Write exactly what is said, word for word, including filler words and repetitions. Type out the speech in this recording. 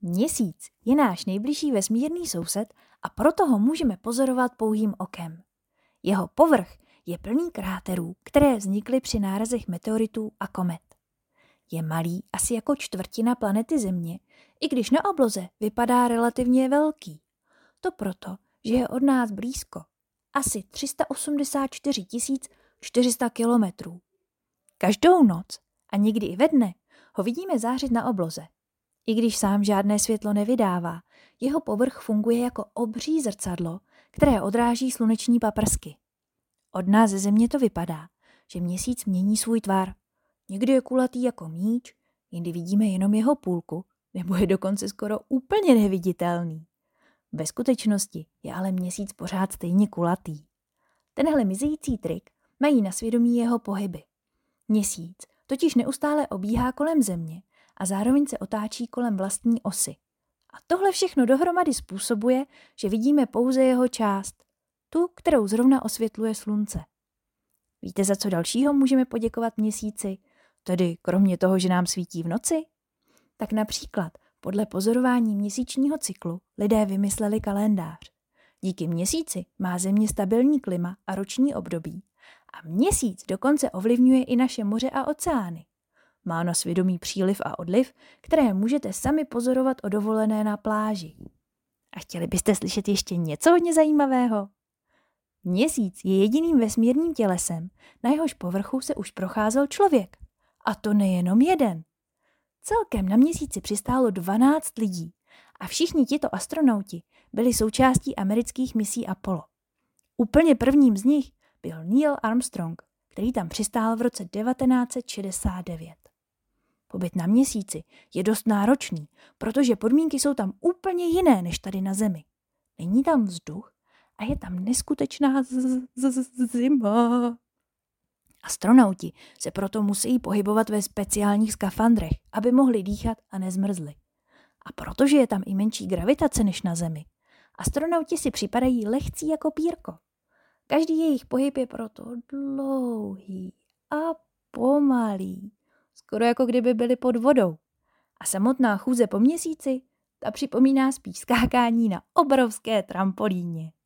Měsíc je náš nejbližší vesmírný soused a proto ho můžeme pozorovat pouhým okem. Jeho povrch je plný kráterů, které vznikly při nárazech meteoritů a komet. Je malý asi jako čtvrtina planety Země, i když na obloze vypadá relativně velký. To proto, že je od nás blízko, asi tři sta osmdesát čtyři tisíc čtyři sta kilometrů. Každou noc a někdy i ve dne ho vidíme zářit na obloze. I když sám žádné světlo nevydává, jeho povrch funguje jako obří zrcadlo, které odráží sluneční paprsky. Od nás ze Země to vypadá, že Měsíc mění svůj tvar. Někdy je kulatý jako míč, jindy vidíme jenom jeho půlku, nebo je dokonce skoro úplně neviditelný. Ve skutečnosti je ale Měsíc pořád stejně kulatý. Tenhle mizející trik mají na svědomí jeho pohyby. Měsíc totiž neustále obíhá kolem Země a zároveň se otáčí kolem vlastní osy. A tohle všechno dohromady způsobuje, že vidíme pouze jeho část, tu, kterou zrovna osvětluje slunce. Víte, za co dalšího můžeme poděkovat Měsíci? Tedy kromě toho, že nám svítí v noci? Tak například podle pozorování měsíčního cyklu lidé vymysleli kalendář. Díky Měsíci má Země stabilní klima a roční období a Měsíc dokonce ovlivňuje i naše moře a oceány. Má na svědomí příliv a odliv, které můžete sami pozorovat o dovolené na pláži. A chtěli byste slyšet ještě něco hodně zajímavého? Měsíc je jediným vesmírným tělesem, na jehož povrchu se už procházel člověk. A to nejenom jeden. Celkem na Měsíci přistálo dvanáct lidí a všichni tito astronauti byli součástí amerických misí Apollo. Úplně prvním z nich byl Neil Armstrong, který tam přistál v roce devatenáct set šedesát devět. Pobyt na Měsíci je dost náročný, protože podmínky jsou tam úplně jiné než tady na Zemi. Není tam vzduch a je tam neskutečná z- z- z- zima. Astronauti se proto musí pohybovat ve speciálních skafandrech, aby mohli dýchat a nezmrzli. A protože je tam i menší gravitace než na Zemi, astronauti si připadají lehcí jako pírko. Každý jejich pohyb je proto dlouhý a pomalý, skoro jako kdyby byli pod vodou. A samotná chůze po Měsíci, ta připomíná spíš skákání na obrovské trampolíně.